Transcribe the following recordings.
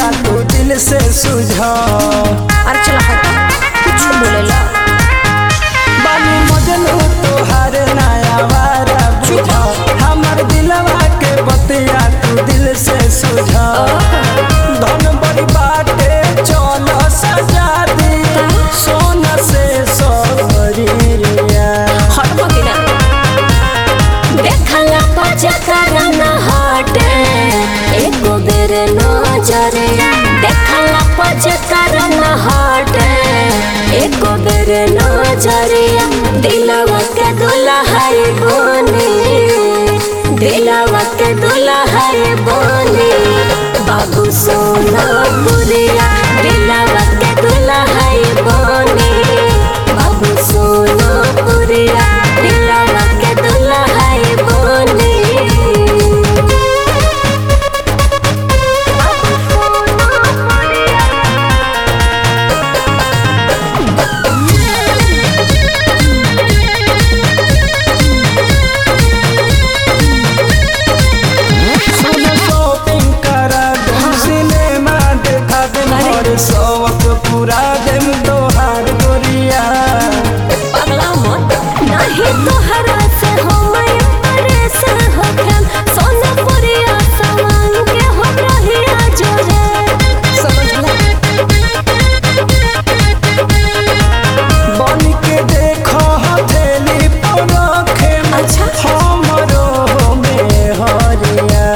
बतिया तू दिल से सुझा। अरे चला हट, कुछ बोलेला बानी मजनू तोहार नया वारा बुझा, हमर दिलवा के बतिया तू दिल से सुझा। धन बड़ी बाटे चल सजा दी सोना से सोहरिया। हट बकिना देखला पचकर न हटे एको बेर नजरे, देखला पचकर न हटे एको बेर नजरे। दिलवा के दुल्हा बने, दिलवा के दुल्हा बने बाबू सोना पुरिया। दिलवा के दुल्हा बने बाबू सोना पुरिया। दिलवा के दुल्हा बने बाबू सोना पुरिया। शॉपिंग करा देम, सिनेमा देखा देम, और शौक पूरा देम तोहार गोरिया। पगला मत नहीं तोहरा से हम परेशान हो गए। सोना पुरिया सामान के हो रहिया जोरे, समझला बन के देखो हथेली पर रखे अच्छा। हमरो में हरिया।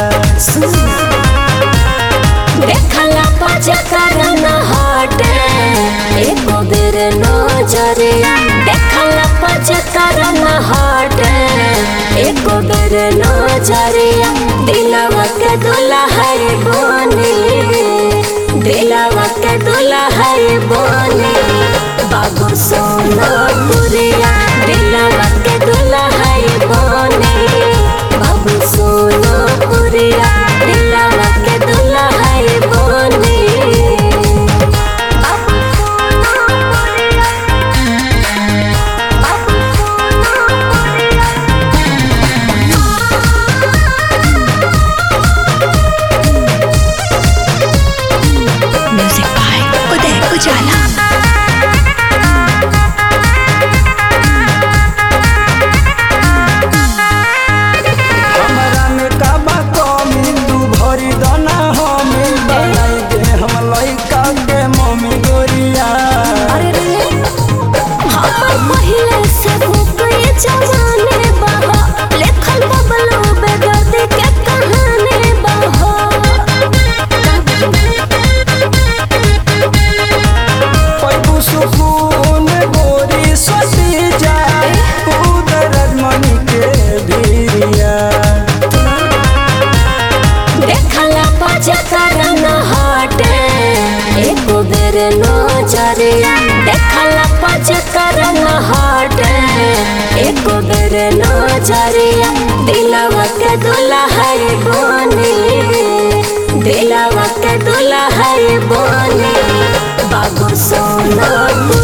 देखला पचकर न हटे एको बेर नजरे, देखला पचकर न हटे एको बेर नजरे। दिलवा के दुल्हा बने, दिलवा के दुल्हा बने बाबू सोना पुरिया। दिलवा के दुल्हा बने बाबू सोना पुरिया। दिलवा के दुल्हा बने बाबू सोना पुरिया। बाबू सोना पुरिया। म्यूजिक बाय उदय उजाला। हमरा में का बा कमी तू भरी दना हमी बनाई दे हम लइका के मम्मी गोरिया। अरे रे हम पहिले से भूखे जवाने बहा, लेखल बबलो बेदर्दी के कहानी बहा। पैबू सुकून गोरी सती जा उदर मणि के धीरिया। देखला पचकर न हटे एको बेर नजरे, देखला पचकर न हटे एको बेर नजरे। दिलवा के दुल्हा बने, दिलवा के दुल्हा बने बाबू सोना।